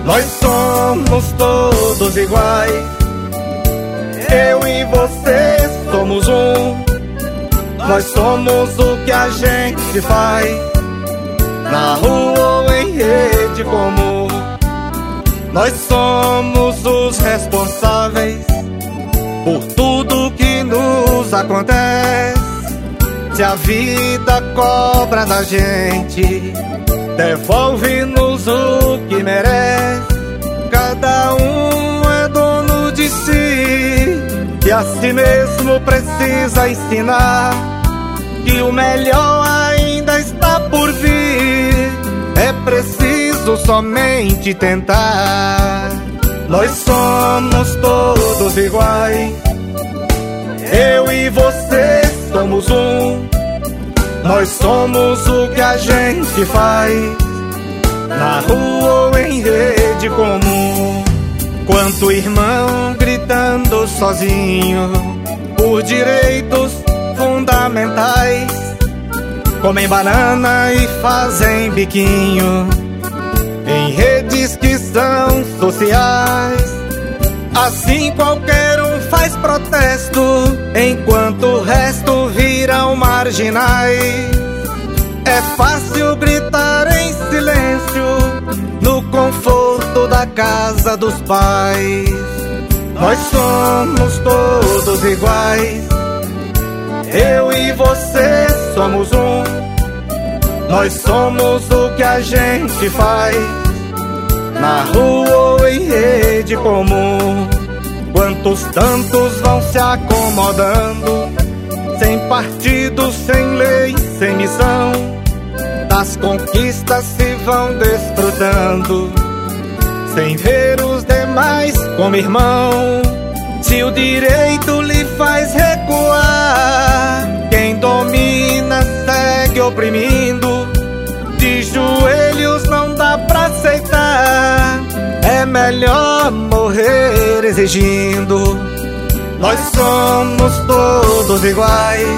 Nós somos todos iguais. Eu e você somos um. Nós somos o que a gente faz, na rua ou em rede comum. Nós somos os responsáveis por tudo que nos acontece. Se a vida cobra da gente, devolve-nos o que merece. Cada um é dono de si, e a si mesmo precisa ensinar que o melhor ainda está por vir. É preciso somente tentar. Nós somos todos iguais. Eu e você somos um. Nós somos o que a gente faz, na rua ou em rede comum. Quanto irmão gritando sozinho por direitos fundamentais, comem banana e fazem biquinho em redes que são sociais. Assim qualquer um faz protesto, enquanto o resto viram marginais. É fácil gritar em silêncio no conforto da casa dos pais. Nós somos todos iguais. Eu e você somos um. Nós somos o que a gente faz, na rua ou em rede comum. Quantos tantos vão se acomodando, sem partido, sem lei, sem missão. Das conquistas se vão desfrutando, sem ver os demais como irmão. Se o direito lhe faz recuar, quem domina segue oprimindo. De joelhos não dá pra aceitar, é melhor morrer exigindo. Nós somos todos iguais.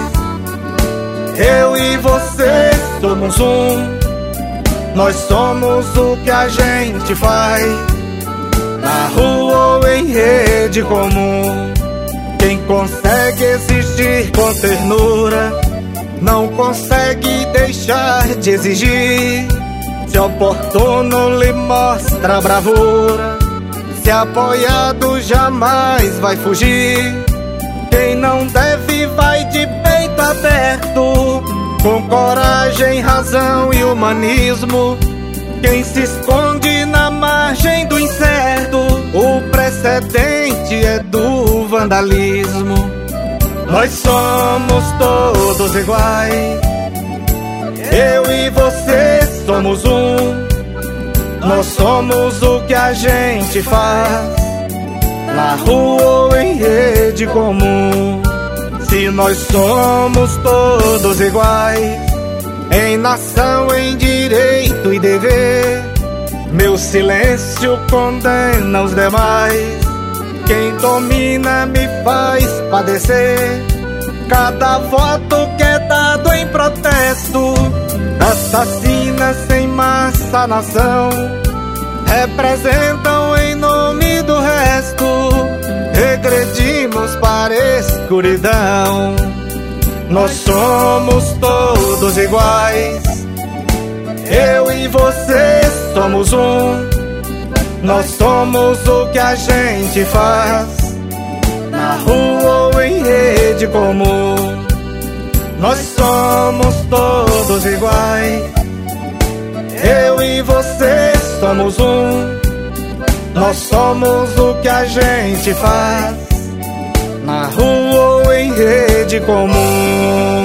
Eu e você somos um. Nós somos o que a gente faz, na rua ou em rede comum. Quem consegue existir com ternura não consegue deixar de exigir. Se oportuno lhe mostra bravura, se apoiado jamais vai fugir. Quem não deve vai de peito aberto, com coragem, razão e humanismo. Quem se esconde na margem do incerto, o precedente é do vandalismo. Nós somos todos iguais. Eu e você somos um. Nós somos o que a gente faz, na rua ou em rede comum. Se nós somos todos iguais, em nação, em direito e dever, meu silêncio condena os demais. Quem domina me faz padecer. Cada voto que é dado em protesto assassina sem massa a nação. Representam em nome do resto, regredimos para a escuridão. Nós somos todos iguais. Eu e você somos um. Nós somos o que a gente faz, na rua ou em rede comum. Nós somos todos iguais. Eu e você somos um. Nós somos o que a gente faz, na rua ou em rede comum.